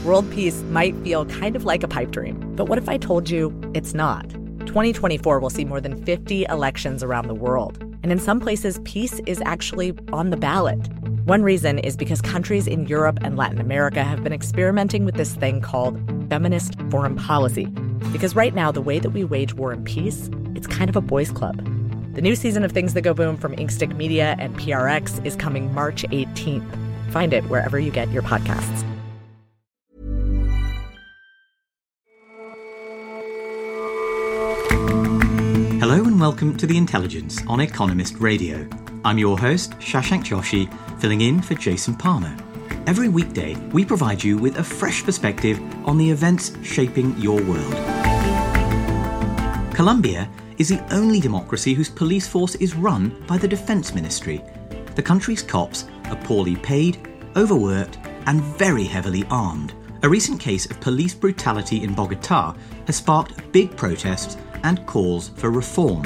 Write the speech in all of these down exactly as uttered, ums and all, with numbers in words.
World peace might feel kind of like a pipe dream, but what if I told you it's not? twenty twenty-four will see more than fifty elections around the world, and in some places, peace is actually on the ballot. One reason is because countries in Europe and Latin America have been experimenting with this thing called feminist foreign policy. Because right now, the way that we wage war and peace, it's kind of a boys' club. The new season of Things That Go Boom from Inkstick Media and P R X is coming March eighteenth. Find it wherever you get your podcasts. Hello and welcome to The Intelligence on Economist Radio. I'm your host, Shashank Joshi, filling in for Jason Palmer. Every weekday, we provide you with a fresh perspective on the events shaping your world. Colombia is the only democracy whose police force is run by the Defense Ministry. The country's cops are poorly paid, overworked, and very heavily armed. A recent case of police brutality in Bogotá has sparked big protests and calls for reform.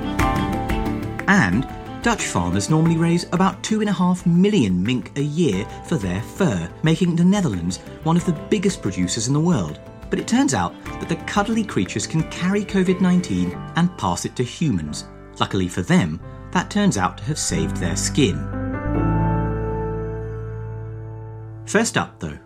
And Dutch farmers normally raise about two and a half million mink a year for their fur, making the Netherlands one of the biggest producers in the world. But it turns out that the cuddly creatures can carry covid nineteen and pass it to humans. Luckily for them, that turns out to have saved their skin. First up, though.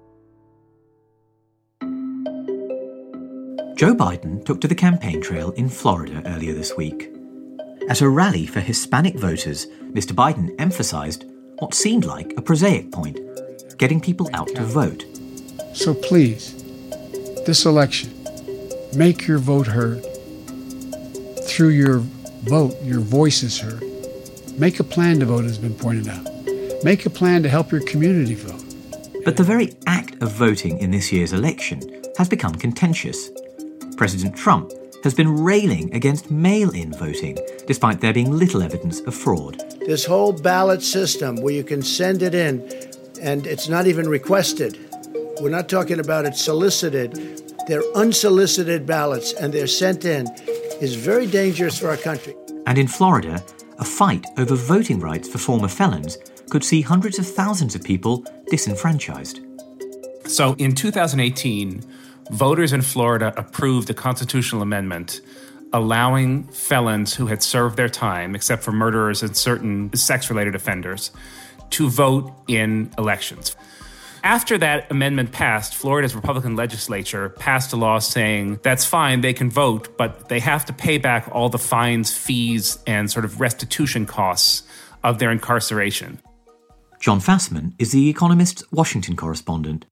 Joe Biden took to the campaign trail in Florida earlier this week. At a rally for Hispanic voters, Mister Biden emphasized what seemed like a prosaic point, getting people out to vote. So please, this election, make your vote heard. Through your vote, your voice is heard. Make a plan to vote, has been pointed out. Make a plan to help your community vote. But the very act of voting in this year's election has become contentious. President Trump has been railing against mail-in voting, despite there being little evidence of fraud. This whole ballot system where you can send it in and it's not even requested. We're not talking about it solicited. They're unsolicited ballots and they're sent in is very dangerous for our country. And in Florida, a fight over voting rights for former felons could see hundreds of thousands of people disenfranchised. So in two thousand eighteen, voters in Florida approved a constitutional amendment allowing felons who had served their time, except for murderers and certain sex-related offenders, to vote in elections. After that amendment passed, Florida's Republican legislature passed a law saying that's fine, they can vote, but they have to pay back all the fines, fees, and sort of restitution costs of their incarceration. John Fassman is The Economist's Washington correspondent.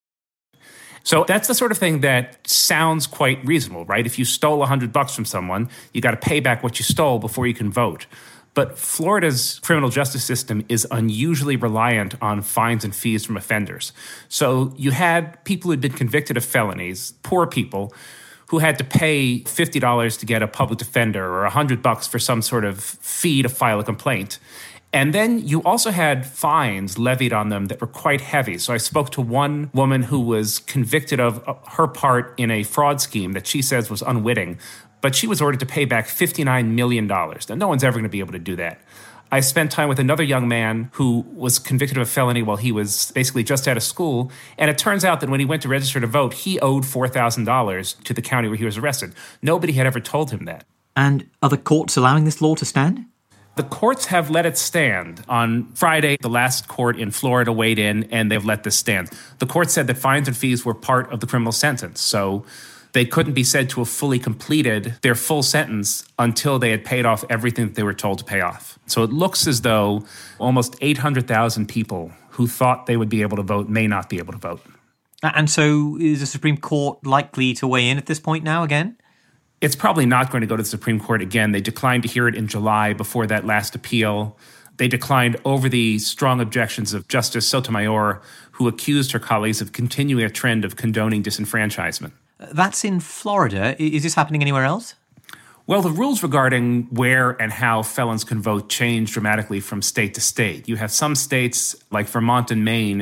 So that's the sort of thing that sounds quite reasonable, right? If you stole one hundred bucks from someone, you got to pay back what you stole before you can vote. But Florida's criminal justice system is unusually reliant on fines and fees from offenders. So you had people who'd been convicted of felonies, poor people, who had to pay fifty dollars to get a public defender or one hundred bucks for some sort of fee to file a complaint. And then you also had fines levied on them that were quite heavy. So I spoke to one woman who was convicted of her part in a fraud scheme that she says was unwitting, but she was ordered to pay back fifty-nine million dollars. Now, no one's ever going to be able to do that. I spent time with another young man who was convicted of a felony while he was basically just out of school. And it turns out that when he went to register to vote, he owed four thousand dollars to the county where he was arrested. Nobody had ever told him that. And are the courts allowing this law to stand? The courts have let it stand. On Friday, the last court in Florida weighed in, and they've let this stand. The court said that fines and fees were part of the criminal sentence, so they couldn't be said to have fully completed their full sentence until they had paid off everything that they were told to pay off. So it looks as though almost eight hundred thousand people who thought they would be able to vote may not be able to vote. And so is the Supreme Court likely to weigh in at this point now again? It's probably not going to go to the Supreme Court again. They declined to hear it in July before that last appeal. They declined over the strong objections of Justice Sotomayor, who accused her colleagues of continuing a trend of condoning disenfranchisement. That's in Florida. Is this happening anywhere else? Well, the rules regarding where and how felons can vote change dramatically from state to state. You have some states, like Vermont and Maine,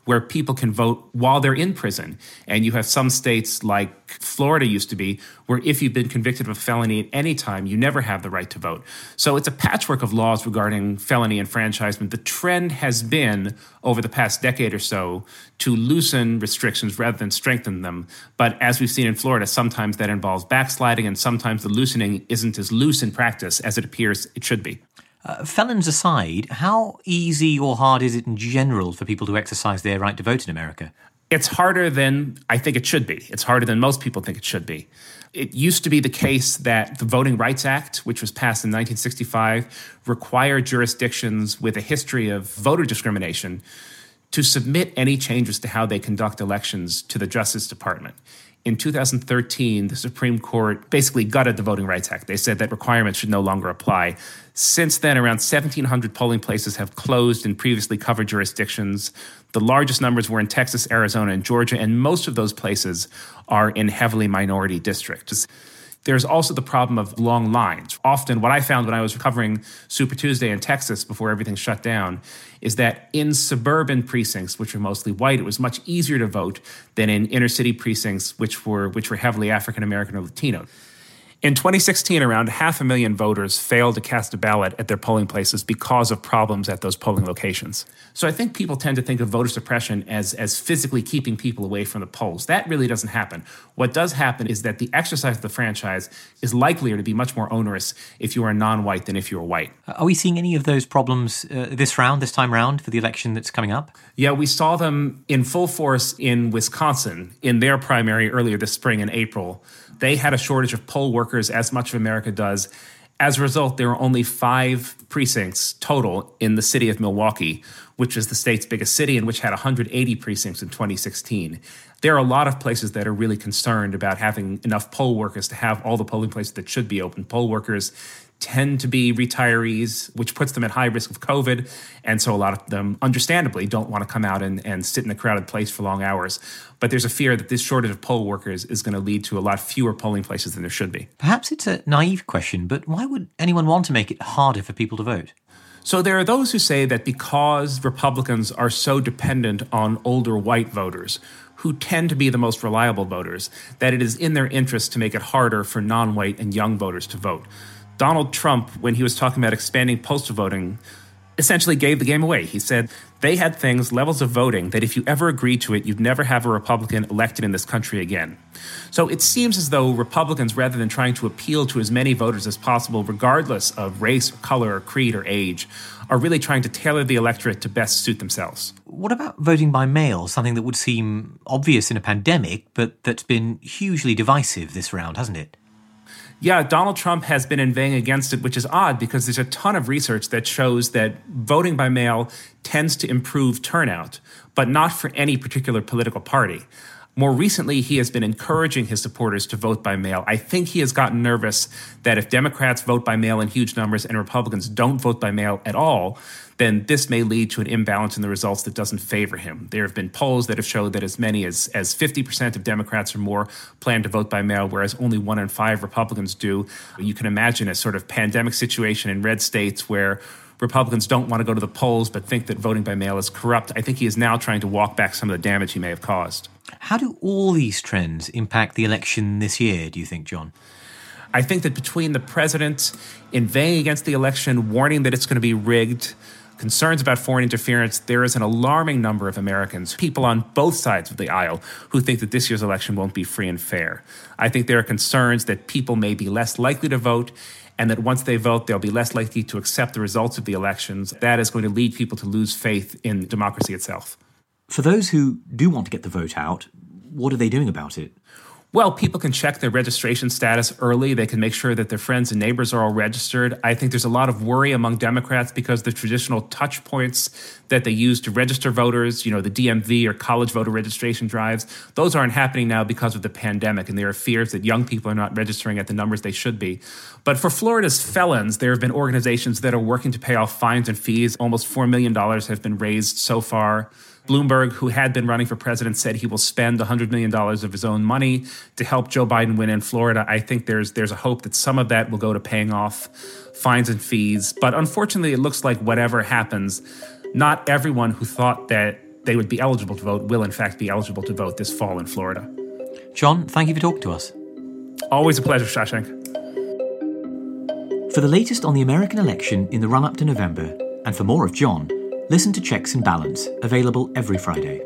where people can vote while they're in prison. And you have some states like Florida used to be, where if you've been convicted of a felony at any time, you never have the right to vote. So it's a patchwork of laws regarding felony enfranchisement. The trend has been, over the past decade or so, to loosen restrictions rather than strengthen them. But as we've seen in Florida, sometimes that involves backsliding, and sometimes the loosening isn't as loose in practice as it appears it should be. Uh, felons aside, how easy or hard is it in general for people to exercise their right to vote in America? It's harder than I think it should be. It's harder than most people think it should be. It used to be the case that the Voting Rights Act, which was passed in nineteen sixty-five, required jurisdictions with a history of voter discrimination to submit any changes to how they conduct elections to the Justice Department. In two thousand thirteen, the Supreme Court basically gutted the Voting Rights Act. They said that requirements should no longer apply. Since then, around seventeen hundred polling places have closed in previously covered jurisdictions. The largest numbers were in Texas, Arizona, and Georgia, and most of those places are in heavily minority districts. There's also the problem of long lines. Often what I found when I was covering Super Tuesday in Texas before everything shut down is that in suburban precincts, which are mostly white, it was much easier to vote than in inner city precincts, which were which were heavily African-American or Latino. In twenty sixteen, around half a million voters failed to cast a ballot at their polling places because of problems at those polling locations. So I think people tend to think of voter suppression as, as physically keeping people away from the polls. That really doesn't happen. What does happen is that the exercise of the franchise is likelier to be much more onerous if you are non-white than if you are white. Are we seeing any of those problems uh, this round, this time round, for the election that's coming up? Yeah, we saw them in full force in Wisconsin in their primary earlier this spring in April. They had a shortage of poll workers, as much of America does. As a result, there were only five precincts total in the city of Milwaukee, which is the state's biggest city and which had one hundred eighty precincts in twenty sixteen. There are a lot of places that are really concerned about having enough poll workers to have all the polling places that should be open. Poll workers tend to be retirees, which puts them at high risk of COVID. And so a lot of them, understandably, don't want to come out and, and sit in a crowded place for long hours. But there's a fear that this shortage of poll workers is going to lead to a lot fewer polling places than there should be. Perhaps it's a naive question, but why would anyone want to make it harder for people to vote? So there are those who say that because Republicans are so dependent on older white voters, who tend to be the most reliable voters, that it is in their interest to make it harder for non-white and young voters to vote. Donald Trump, when he was talking about expanding postal voting, essentially gave the game away. He said they had things, levels of voting, that if you ever agreed to it, you'd never have a Republican elected in this country again. So it seems as though Republicans, rather than trying to appeal to as many voters as possible, regardless of race, or color, or creed, or age, are really trying to tailor the electorate to best suit themselves. What about voting by mail, something that would seem obvious in a pandemic, but that's been hugely divisive this round, hasn't it? Yeah, Donald Trump has been inveighing against it, which is odd because there's a ton of research that shows that voting by mail tends to improve turnout, but not for any particular political party. More recently, he has been encouraging his supporters to vote by mail. I think he has gotten nervous that if Democrats vote by mail in huge numbers and Republicans don't vote by mail at all, then this may lead to an imbalance in the results that doesn't favor him. There have been polls that have showed that as many as, as fifty percent of Democrats or more plan to vote by mail, whereas only one in five Republicans do. You can imagine a sort of pandemic situation in red states where Republicans don't want to go to the polls but think that voting by mail is corrupt. I think he is now trying to walk back some of the damage he may have caused. How do all these trends impact the election this year, do you think, John? I think that between the president inveighing against the election, warning that it's going to be rigged, concerns about foreign interference, there is an alarming number of Americans, people on both sides of the aisle, who think that this year's election won't be free and fair. I think there are concerns that people may be less likely to vote, and that once they vote, they'll be less likely to accept the results of the elections. That is going to lead people to lose faith in democracy itself. For those who do want to get the vote out, what are they doing about it? Well, people can check their registration status early. They can make sure that their friends and neighbors are all registered. I think there's a lot of worry among Democrats because the traditional touch points that they use to register voters, you know, the D M V or college voter registration drives, those aren't happening now because of the pandemic, and there are fears that young people are not registering at the numbers they should be. But for Florida's felons, there have been organizations that are working to pay off fines and fees. Almost four million dollars have been raised so far. Bloomberg, who had been running for president, said he will spend one hundred million dollars of his own money to help Joe Biden win in Florida. I think there's there's a hope that some of that will go to paying off fines and fees. But unfortunately, it looks like whatever happens, not everyone who thought that they would be eligible to vote will in fact be eligible to vote this fall in Florida. John, thank you for talking to us. Always a pleasure, Shashank. For the latest on the American election in the run-up to November, and for more of John, listen to Checks and Balance, available every Friday.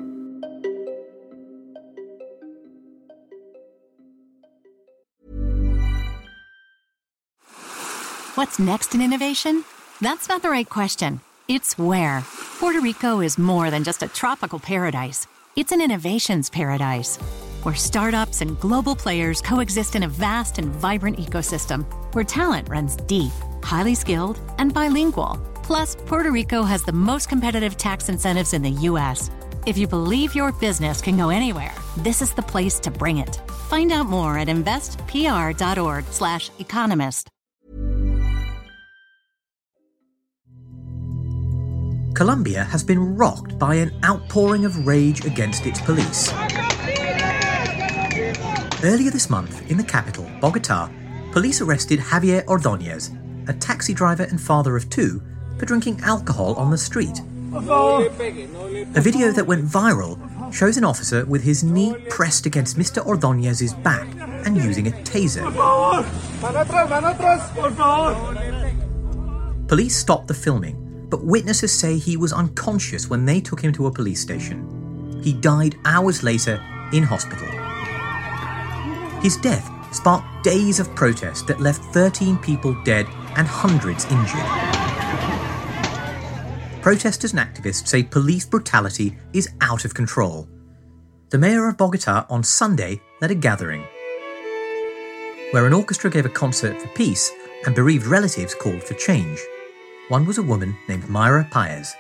What's next in innovation? That's not the right question. It's where. Puerto Rico is more than just a tropical paradise. It's an innovations paradise, where startups and global players coexist in a vast and vibrant ecosystem, where talent runs deep, highly skilled, and bilingual. Plus, Puerto Rico has the most competitive tax incentives in the U S. If you believe your business can go anywhere, this is the place to bring it. Find out more at investpr.org slash economist. Colombia has been rocked by an outpouring of rage against its police. Earlier this month, in the capital, Bogotá, police arrested Javier Ordóñez, a taxi driver and father of two, for drinking alcohol on the street. A video that went viral shows an officer with his knee pressed against Mister Ordóñez's back and using a taser. Police stopped the filming, but witnesses say he was unconscious when they took him to a police station. He died hours later in hospital. His death sparked days of protest that left thirteen people dead and hundreds injured. Protesters and activists say police brutality is out of control. The mayor of Bogotá on Sunday led a gathering, where an orchestra gave a concert for peace and bereaved relatives called for change. One was a woman named Mayra Páez.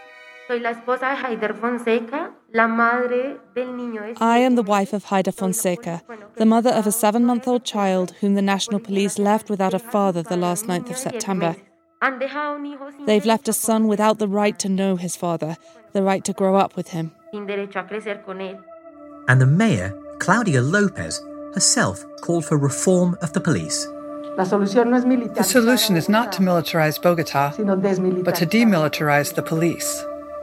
I am the wife of Haida Fonseca, the mother of a seven-month-old child whom the National Police left without a father the last ninth of September. They've left a son without the right to know his father, the right to grow up with him. And the mayor, Claudia Lopez, herself called for reform of the police. The solution is not to militarize Bogotá, but to demilitarize the police.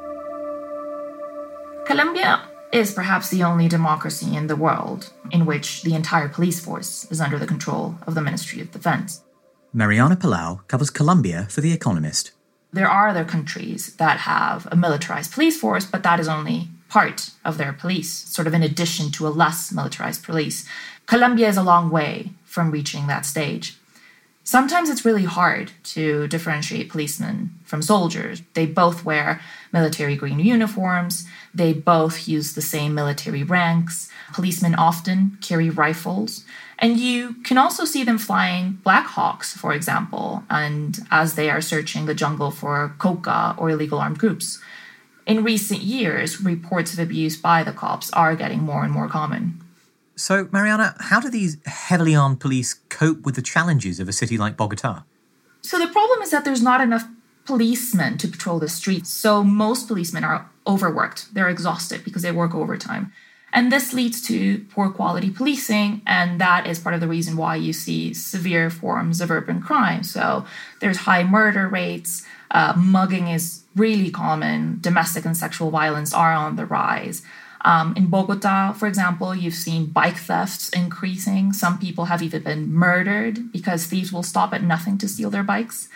Colombia is perhaps the only democracy in the world in which the entire police force is under the control of the Ministry of Defense. Mariana Palau covers Colombia for The Economist. There are other countries that have a militarized police force, but that is only part of their police, sort of in addition to a less militarized police. Colombia is a long way from reaching that stage. Sometimes it's really hard to differentiate policemen from soldiers. They both wear military green uniforms. They both use the same military ranks. Policemen often carry rifles. And you can also see them flying Black Hawks, for example, and as they are searching the jungle for coca or illegal armed groups. In recent years, reports of abuse by the cops are getting more and more common. So, Mariana, how do these heavily armed police cope with the challenges of a city like Bogotá? So the problem is that there's not enough policemen to patrol the streets. So most policemen are overworked. They're exhausted because they work overtime. And this leads to poor quality policing, and that is part of the reason why you see severe forms of urban crime. So there's high murder rates, uh, mugging is really common, domestic and sexual violence are on the rise. Um, in Bogotá, for example, you've seen bike thefts increasing. Some people have even been murdered because thieves will stop at nothing to steal their bikes.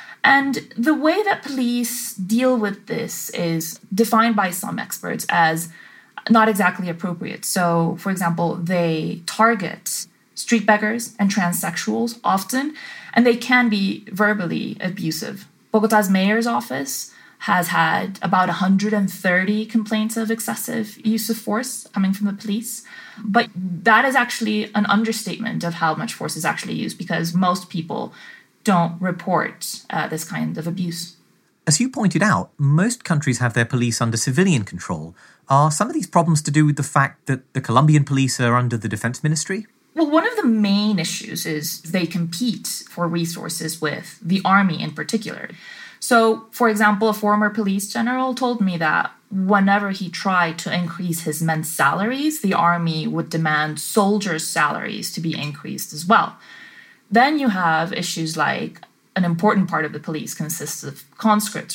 And the way that police deal with this is defined by some experts as not exactly appropriate. So, for example, they target street beggars and transsexuals often, and they can be verbally abusive. Bogotá's mayor's office has had about one hundred thirty complaints of excessive use of force coming from the police. But that is actually an understatement of how much force is actually used, because most people don't report uh, this kind of abuse. As you pointed out, most countries have their police under civilian control. Are some of these problems to do with the fact that the Colombian police are under the defense ministry? Well, one of the main issues is they compete for resources with the army in particular. So, for example, a former police general told me that whenever he tried to increase his men's salaries, the army would demand soldiers' salaries to be increased as well. Then you have issues like an important part of the police consists of conscripts.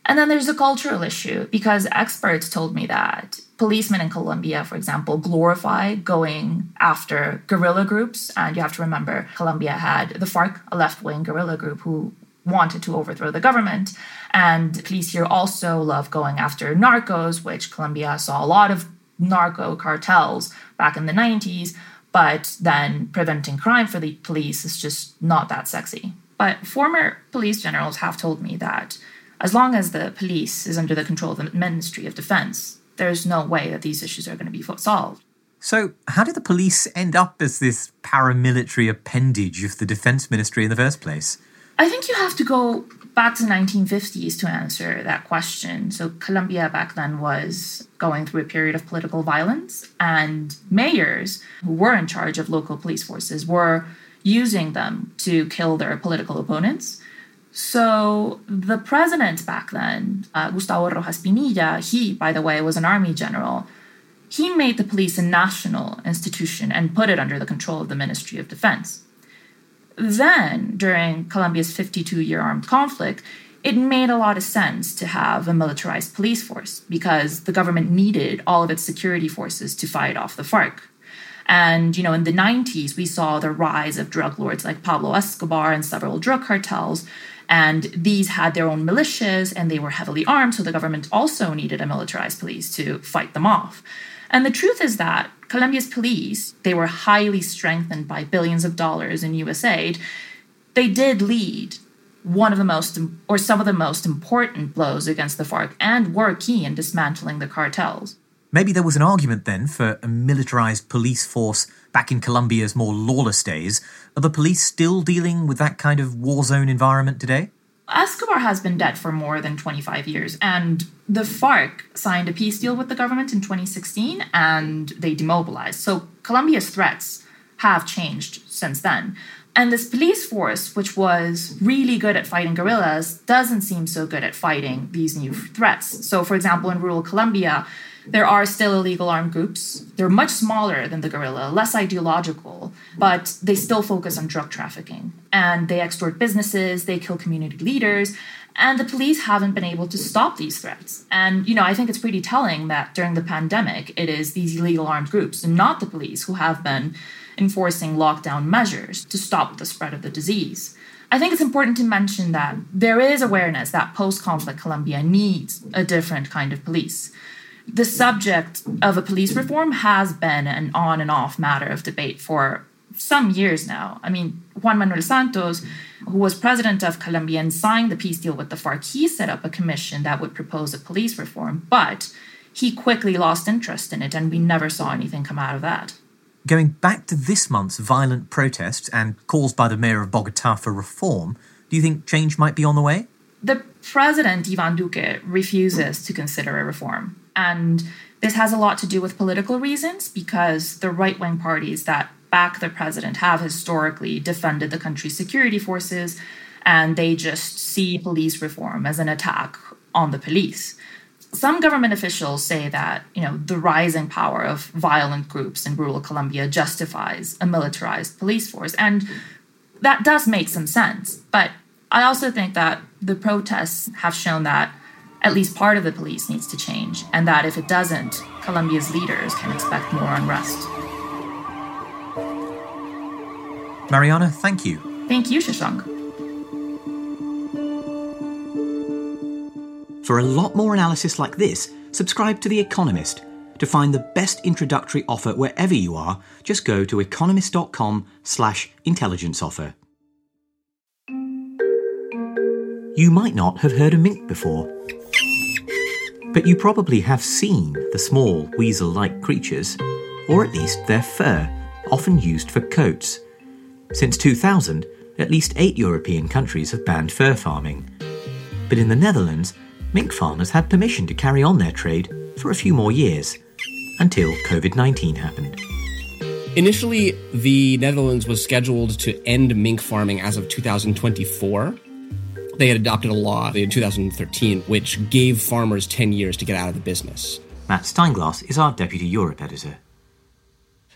And then there's a cultural issue, because experts told me that policemen in Colombia, for example, glorify going after guerrilla groups. And you have to remember, Colombia had the FARC, a left-wing guerrilla group who wanted to overthrow the government. And police here also love going after narcos, which Colombia saw a lot of narco cartels back in the nineties. But then preventing crime for the police is just not that sexy. But former police generals have told me that as long as the police is under the control of the Ministry of Defense, there's no way that these issues are going to be solved. So how did the police end up as this paramilitary appendage of the Defense Ministry in the first place? I think you have to go back to the nineteen fifties to answer that question. So Colombia back then was going through a period of political violence, and mayors who were in charge of local police forces were using them to kill their political opponents. So the president back then, uh, Gustavo Rojas Pinilla, he, by the way, was an army general. He made the police a national institution and put it under the control of the Ministry of Defense. Then, during Colombia's fifty-two-year armed conflict, it made a lot of sense to have a militarized police force because the government needed all of its security forces to fight off the FARC. And, you know, in the nineties, we saw the rise of drug lords like Pablo Escobar and several drug cartels. And these had their own militias and they were heavily armed. So the government also needed a militarized police to fight them off. And the truth is that Colombia's police, they were highly strengthened by billions of dollars in U S aid. They did lead one of the most, or some of the most important blows against the FARC and were key in dismantling the cartels. Maybe there was an argument then for a militarized police force back in Colombia's more lawless days. Are the police still dealing with that kind of war zone environment today? Escobar has been dead for more than twenty-five years, and the FARC signed a peace deal with the government in twenty sixteen, and they demobilized. So Colombia's threats have changed since then. And this police force, which was really good at fighting guerrillas, doesn't seem so good at fighting these new threats. So, for example, in rural Colombia, there are still illegal armed groups. They're much smaller than the guerrilla, less ideological, but they still focus on drug trafficking. And they extort businesses, they kill community leaders, and the police haven't been able to stop these threats. And, you know, I think it's pretty telling that during the pandemic, it is these illegal armed groups, and not the police, who have been enforcing lockdown measures to stop the spread of the disease. I think it's important to mention that there is awareness that post-conflict Colombia needs a different kind of police. The subject of a police reform has been an on and off matter of debate for some years now. I mean, Juan Manuel Santos, who was president of Colombia and signed the peace deal with the FARC, he set up a commission that would propose a police reform, but he quickly lost interest in it, and we never saw anything come out of that. Going back to this month's violent protests and calls by the mayor of Bogotá for reform, do you think change might be on the way? The president, Iván Duque, refuses to consider a reform. And this has a lot to do with political reasons, because the right-wing parties that back the president have historically defended the country's security forces, and they just see police reform as an attack on the police. Some government officials say that, you know, the rising power of violent groups in rural Colombia justifies a militarized police force. And that does make some sense. But I also think that the protests have shown that at least part of the police needs to change, and that if it doesn't, Colombia's leaders can expect more unrest. Mariana, thank you. Thank you, Shashank. For a lot more analysis like this, subscribe to The Economist. To find the best introductory offer wherever you are, just go to economist.com slash intelligence offer. You might not have heard of mink before, but you probably have seen the small weasel-like creatures, or at least their fur, often used for coats. Since two thousand, at least eight European countries have banned fur farming. But in the Netherlands, mink farmers had permission to carry on their trade for a few more years, until covid nineteen happened. Initially, the Netherlands was scheduled to end mink farming as of two thousand twenty-four. They had adopted a law in two thousand thirteen which gave farmers ten years to get out of the business. Matt Steinglass is our Deputy Europe Editor.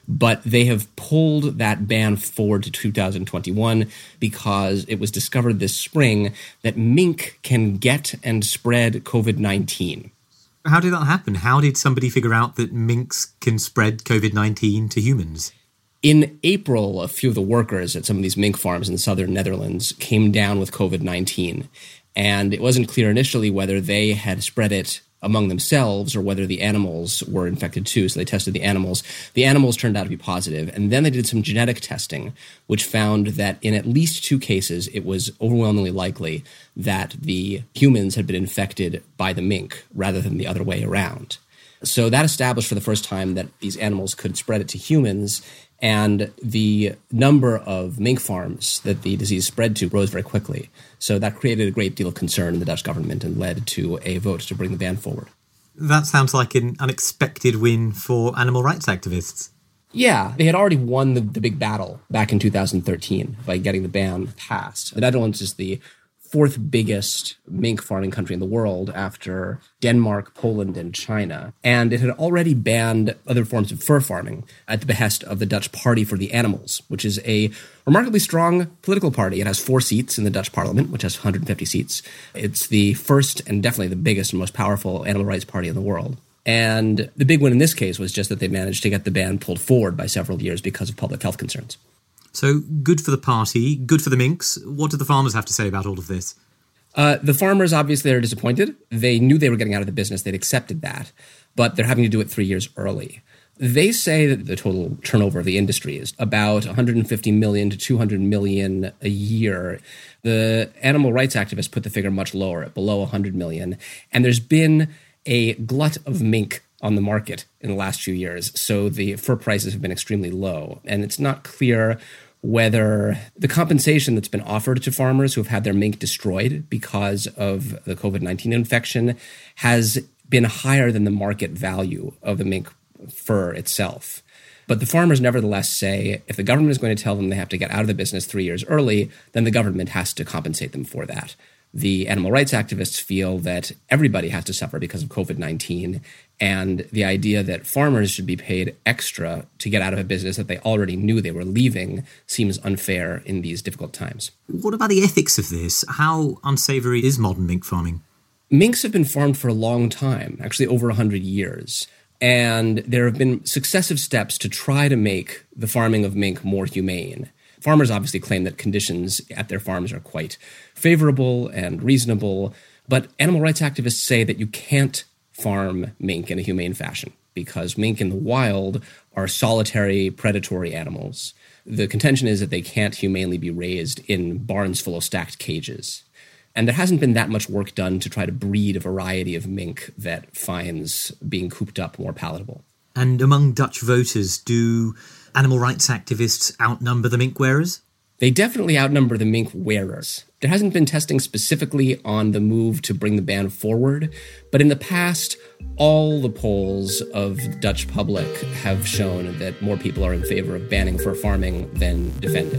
But they have pulled that ban forward to two thousand twenty-one because it was discovered this spring that mink can get and spread covid nineteen. How did that happen? How did somebody figure out that minks can spread covid nineteen to humans? In April, a few of the workers at some of these mink farms in the southern Netherlands came down with covid nineteen. And it wasn't clear initially whether they had spread it among themselves or whether the animals were infected too. So they tested the animals. The animals turned out to be positive. And then they did some genetic testing, which found that in at least two cases, it was overwhelmingly likely that the humans had been infected by the mink rather than the other way around. So that established for the first time that these animals could spread it to humans. And the number of mink farms that the disease spread to rose very quickly. So that created a great deal of concern in the Dutch government and led to a vote to bring the ban forward. That sounds like an unexpected win for animal rights activists. Yeah, they had already won the, the big battle back in two thousand thirteen by getting the ban passed. The Netherlands is the fourth biggest mink farming country in the world after Denmark, Poland, and China. And it had already banned other forms of fur farming at the behest of the Dutch Party for the Animals, which is a remarkably strong political party. It has four seats in the Dutch parliament, which has one hundred fifty seats. It's the first and definitely the biggest and most powerful animal rights party in the world. And the big win in this case was just that they managed to get the ban pulled forward by several years because of public health concerns. So good for the party, good for the minks. What do the farmers have to say about all of this? Uh, the farmers obviously are disappointed. They knew they were getting out of the business. They'd accepted that, but they're having to do it three years early. They say that the total turnover of the industry is about one hundred fifty million to two hundred million a year. The animal rights activists put the figure much lower, at below one hundred million. And there's been a glut of mink on the market in the last few years. So the fur prices have been extremely low. And it's not clear whether the compensation that's been offered to farmers who have had their mink destroyed because of the covid nineteen infection has been higher than the market value of the mink fur itself. But the farmers nevertheless say if the government is going to tell them they have to get out of the business three years early, then the government has to compensate them for that. The animal rights activists feel that everybody has to suffer because of covid nineteen, and the idea that farmers should be paid extra to get out of a business that they already knew they were leaving seems unfair in these difficult times. What about the ethics of this? How unsavory is modern mink farming? Minks have been farmed for a long time, actually over one hundred years. And there have been successive steps to try to make the farming of mink more humane. Farmers obviously claim that conditions at their farms are quite favorable and reasonable, but animal rights activists say that you can't farm mink in a humane fashion because mink in the wild are solitary, predatory animals. The contention is that they can't humanely be raised in barns full of stacked cages. And there hasn't been that much work done to try to breed a variety of mink that finds being cooped up more palatable. And among Dutch voters, do animal rights activists outnumber the mink wearers? They definitely outnumber the mink wearers. There hasn't been testing specifically on the move to bring the ban forward, but in the past, all the polls of the Dutch public have shown that more people are in favor of banning fur farming than defend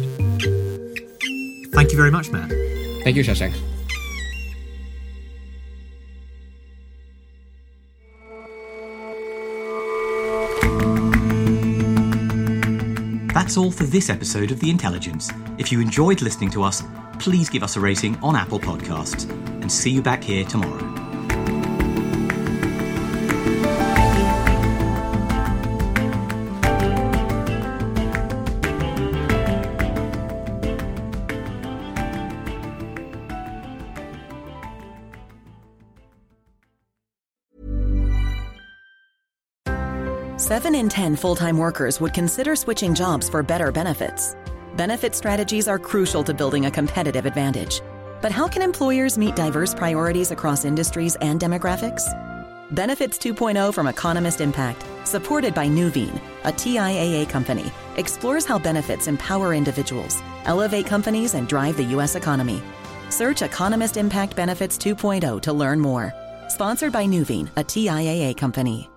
it. Thank you very much, Matt. Thank you, Shashank. That's all for this episode of The Intelligence. If you enjoyed listening to us, please give us a rating on Apple Podcasts. And see you back here tomorrow. Seven in ten full-time workers would consider switching jobs for better benefits. Benefit strategies are crucial to building a competitive advantage. But how can employers meet diverse priorities across industries and demographics? Benefits two point oh from Economist Impact, supported by Nuveen, a T I A A company, explores how benefits empower individuals, elevate companies, and drive the U S economy. Search Economist Impact Benefits two point oh to learn more. Sponsored by Nuveen, a T I A A company.